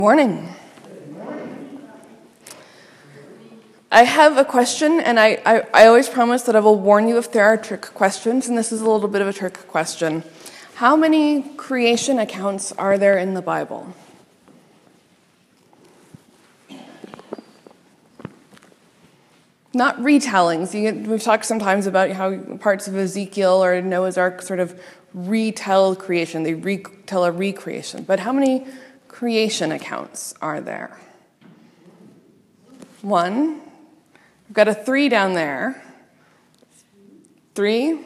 Morning. I have a question, and I always promise that I will warn you if there are trick questions, and this is a little bit of a trick question. How many creation accounts are there in the Bible? Not retellings. We've talked sometimes about how parts of Ezekiel or Noah's Ark sort of retell creation. They retell a recreation. But how many creation accounts are there? 1. We've got a 3 down there. 3.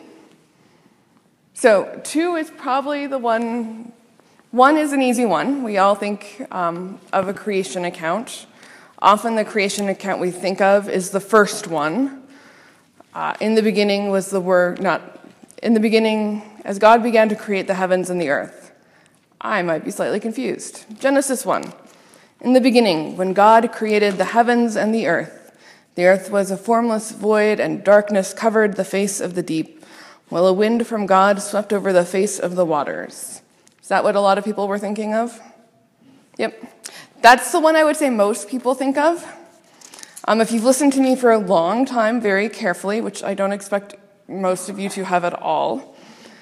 So 2 is probably the one. 1 is an easy one. We all think of a creation account. Often the creation account we think of is the first one. In the beginning was the Word, not in the beginning, as God began to create the heavens and the earth. I might be slightly confused. Genesis 1. In the beginning, when God created the heavens and the earth was a formless void, and darkness covered the face of the deep, while a wind from God swept over the face of the waters. Is that what a lot of people were thinking of? Yep. That's the one I would say most people think of. If you've listened to me for a long time very carefully, which I don't expect most of you to have at all,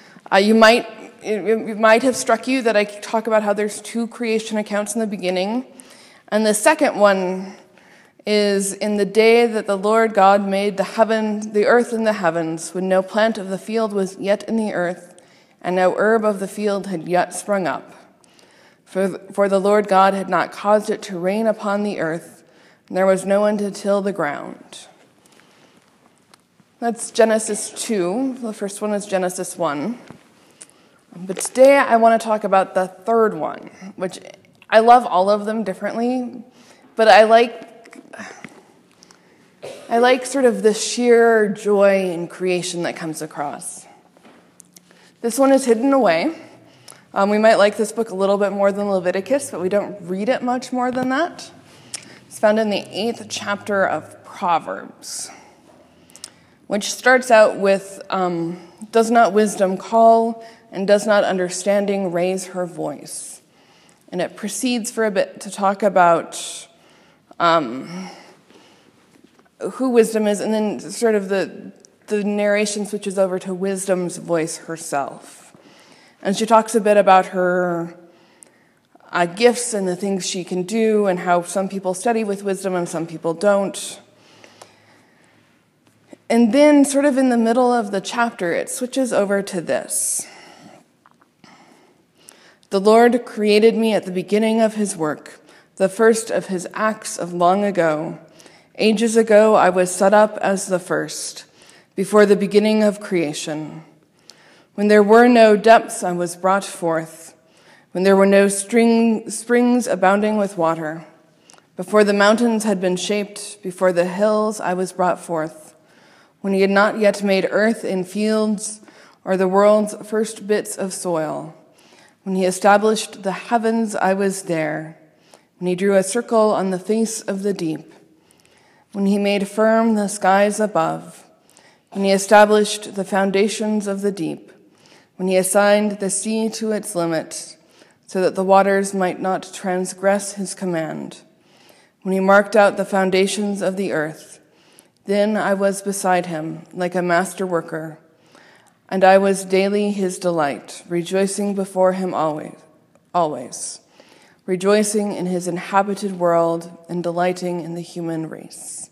it might have struck you that I talk about how there's 2 creation accounts in the beginning. And the second one is in the day that the Lord God made the earth and the heavens, when no plant of the field was yet in the earth, and no herb of the field had yet sprung up. For the Lord God had not caused it to rain upon the earth, and there was no one to till the ground. That's Genesis 2. The first one is Genesis 1. But today I want to talk about the third one, which I love all of them differently, but I like sort of the sheer joy in creation that comes across. This one is hidden away. We might like this book a little bit more than Leviticus, but we don't read it much more than that. It's found in the 8th chapter of Proverbs, which starts out with, does not wisdom call, and does not understanding raise her voice? And it proceeds for a bit to talk about who wisdom is, and then sort of the narration switches over to wisdom's voice herself. And she talks a bit about her gifts and the things she can do, and how some people study with wisdom and some people don't. And then sort of in the middle of the chapter, it switches over to this. The Lord created me at the beginning of his work, the first of his acts of long ago. Ages ago I was set up as the first, before the beginning of creation. When there were no depths, I was brought forth. When there were no springs abounding with water. Before the mountains had been shaped, before the hills I was brought forth. When he had not yet made earth in fields, or the world's first bits of soil. When he established the heavens, I was there. When he drew a circle on the face of the deep. When he made firm the skies above. When he established the foundations of the deep. When he assigned the sea to its limit, so that the waters might not transgress his command. When he marked out the foundations of the earth, then I was beside him like a master worker. And I was daily his delight, rejoicing before him always, rejoicing in his inhabited world and delighting in the human race.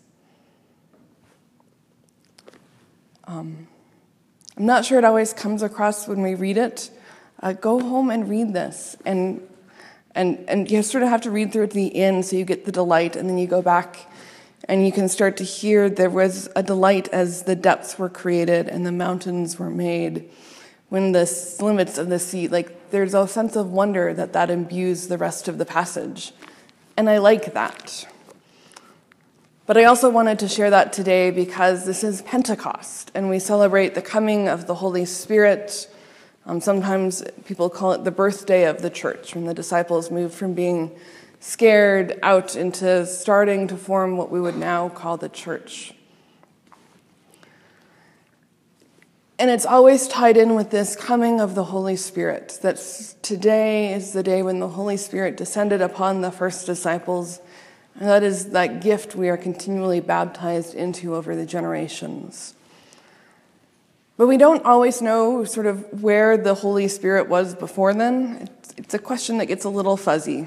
I'm not sure it always comes across when we read it. Go home and read this, and you sort of have to read through it to the end so you get the delight, and then you go back and you can start to hear there was a delight as the depths were created and the mountains were made. When the limits of the sea, there's a sense of wonder that imbues the rest of the passage. And I like that. But I also wanted to share that today because this is Pentecost, and we celebrate the coming of the Holy Spirit. Sometimes people call it the birthday of the church, when the disciples moved from being scared out into starting to form what we would now call the church. And it's always tied in with this coming of the Holy Spirit, that today is the day when the Holy Spirit descended upon the first disciples, and that is that gift we are continually baptized into over the generations. But we don't always know sort of where the Holy Spirit was before then. It's a question that gets a little fuzzy.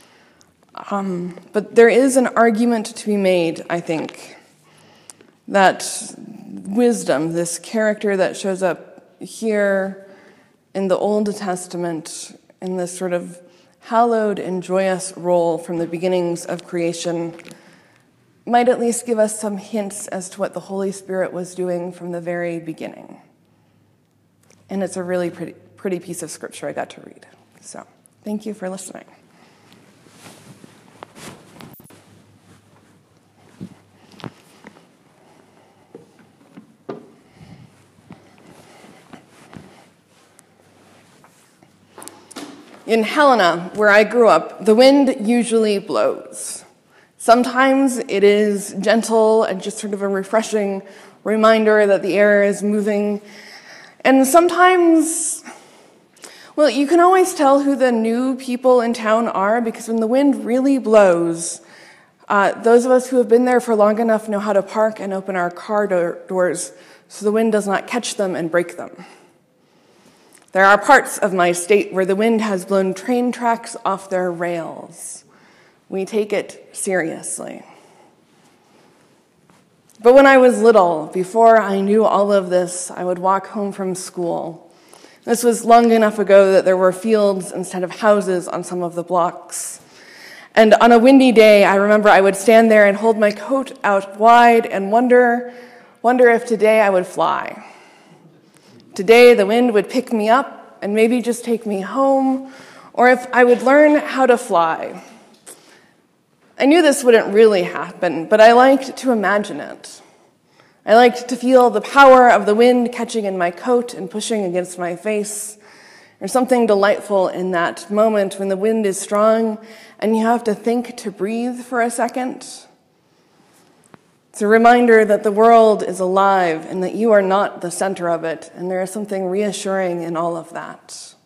But there is an argument to be made, I think, that wisdom, this character that shows up here in the Old Testament, in this sort of hallowed and joyous role from the beginnings of creation, might at least give us some hints as to what the Holy Spirit was doing from the very beginning. And it's a really pretty piece of scripture I got to read. So, thank you for listening. In Helena, where I grew up, the wind usually blows. Sometimes it is gentle and just sort of a refreshing reminder that the air is moving. And sometimes, well, you can always tell who the new people in town are, because when the wind really blows, those of us who have been there for long enough know how to park and open our car doors so the wind does not catch them and break them. There are parts of my state where the wind has blown train tracks off their rails. We take it seriously. But when I was little, before I knew all of this, I would walk home from school. This was long enough ago that there were fields instead of houses on some of the blocks. And on a windy day, I remember I would stand there and hold my coat out wide and wonder if today I would fly. Today, the wind would pick me up and maybe just take me home, or if I would learn how to fly. I knew this wouldn't really happen, but I liked to imagine it. I liked to feel the power of the wind catching in my coat and pushing against my face. There's something delightful in that moment when the wind is strong and you have to think to breathe for a second. It's a reminder that the world is alive and that you are not the center of it, and there is something reassuring in all of that.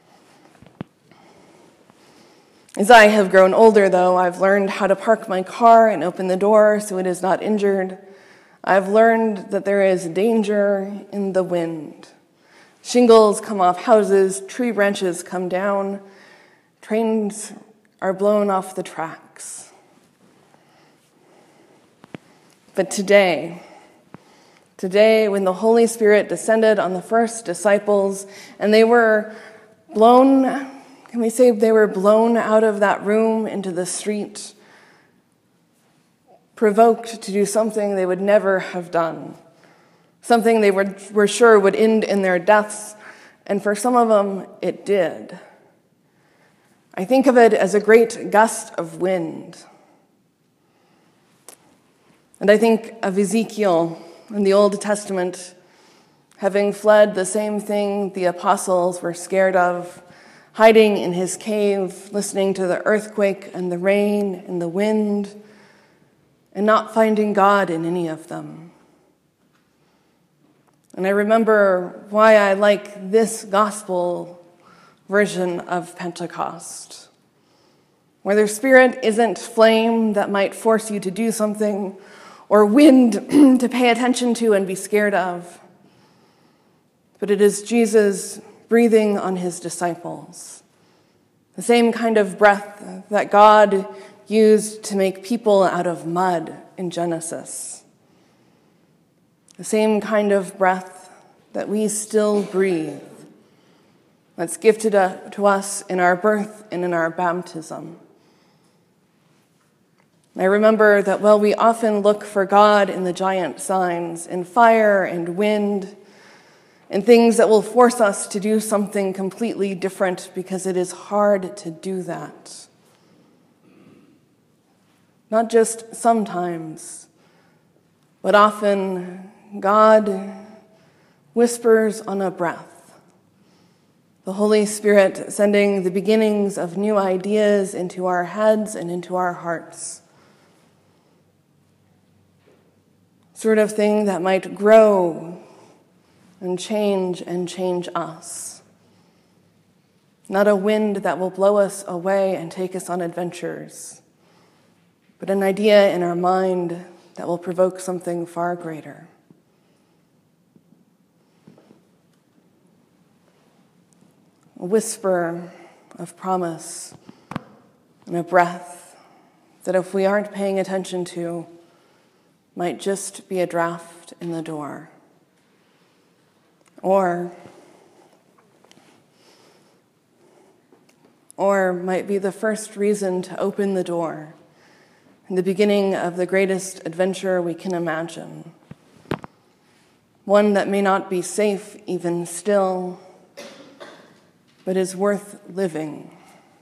As I have grown older, though, I've learned how to park my car and open the door so it is not injured. I've learned that there is danger in the wind. Shingles come off houses, tree branches come down, trains are blown off the tracks. But today, when the Holy Spirit descended on the first disciples and they were blown, can we say they were blown out of that room into the street, provoked to do something they would never have done, something they were sure would end in their deaths, and for some of them, it did. I think of it as a great gust of wind. And I think of Ezekiel in the Old Testament having fled the same thing the apostles were scared of, hiding in his cave, listening to the earthquake and the rain and the wind, and not finding God in any of them. And I remember why I like this gospel version of Pentecost, where their spirit isn't flame that might force you to do something, or wind to pay attention to and be scared of. But it is Jesus breathing on his disciples. The same kind of breath that God used to make people out of mud in Genesis. The same kind of breath that we still breathe, that's gifted to us in our birth and in our baptism. I remember that while we often look for God in the giant signs, in fire and wind, in things that will force us to do something completely different because it is hard to do that. Not just sometimes, but often God whispers on a breath. The Holy Spirit sending the beginnings of new ideas into our heads and into our hearts. Sort of thing that might grow and change us. Not a wind that will blow us away and take us on adventures, but an idea in our mind that will provoke something far greater. A whisper of promise and a breath that, if we aren't paying attention to, might just be a draft in the door. Or might be the first reason to open the door in the beginning of the greatest adventure we can imagine. One that may not be safe even still, but is worth living.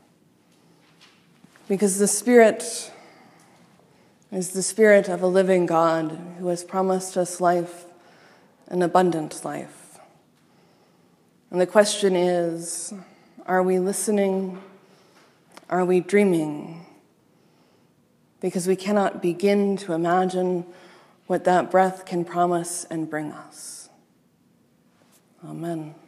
Because the Spirit is the Spirit of a living God who has promised us life, an abundant life. And the question is, are we listening? Are we dreaming? Because we cannot begin to imagine what that breath can promise and bring us. Amen.